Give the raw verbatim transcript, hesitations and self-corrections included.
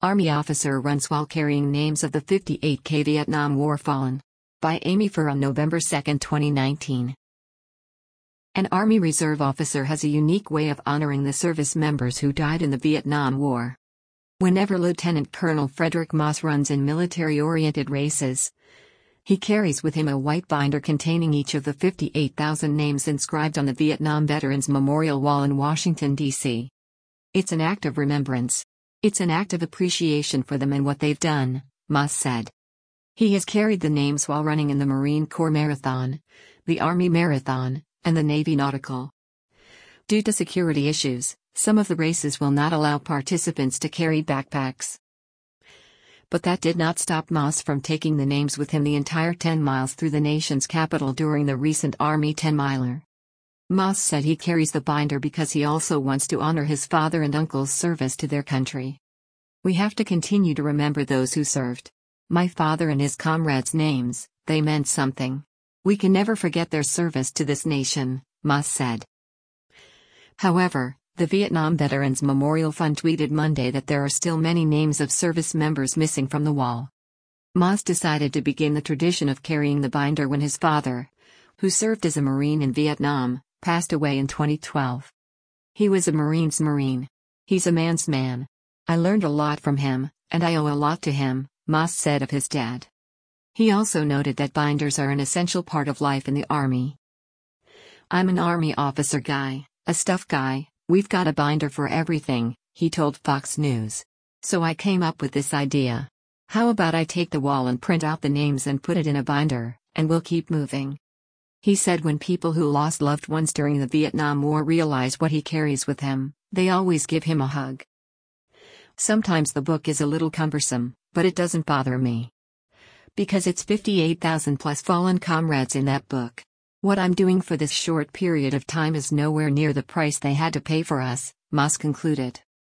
Army officer runs while carrying names of the fifty-eight K Vietnam War fallen. By Amy Fur on November second, twenty nineteen. An Army Reserve officer has a unique way of honoring the service members who died in the Vietnam War. Whenever Lieutenant Colonel Frederick Moss runs in military-oriented races, he carries with him a white binder containing each of the fifty-eight thousand names inscribed on the Vietnam Veterans Memorial Wall in Washington, D C It's an act of remembrance. It's an act of appreciation for them and what they've done, Moss said. He has carried the names while running in the Marine Corps Marathon, the Army Marathon, and the Navy Nautical. Due to security issues, some of the races will not allow participants to carry backpacks. But that did not stop Moss from taking the names with him the entire ten miles through the nation's capital during the recent Army ten-miler. Moss said he carries the binder because he also wants to honor his father and uncle's service to their country. We have to continue to remember those who served. My father and his comrades' names, they meant something. We can never forget their service to this nation, Moss said. However, the Vietnam Veterans Memorial Fund tweeted Monday that there are still many names of service members missing from the wall. Moss decided to begin the tradition of carrying the binder when his father, who served as a Marine in Vietnam, passed away in twenty twelve. He was a Marine's Marine. He's a man's man. I learned a lot from him, and I owe a lot to him, Moss said of his dad. He also noted that binders are an essential part of life in the Army. I'm an Army officer guy, a stuff guy, we've got a binder for everything, he told Fox News. So I came up with this idea. How about I take the wall and print out the names and put it in a binder, and we'll keep moving. He said when people who lost loved ones during the Vietnam War realize what he carries with him, they always give him a hug. Sometimes the book is a little cumbersome, but it doesn't bother me. Because it's fifty-eight thousand plus fallen comrades in that book. What I'm doing for this short period of time is nowhere near the price they had to pay for us, Moss concluded.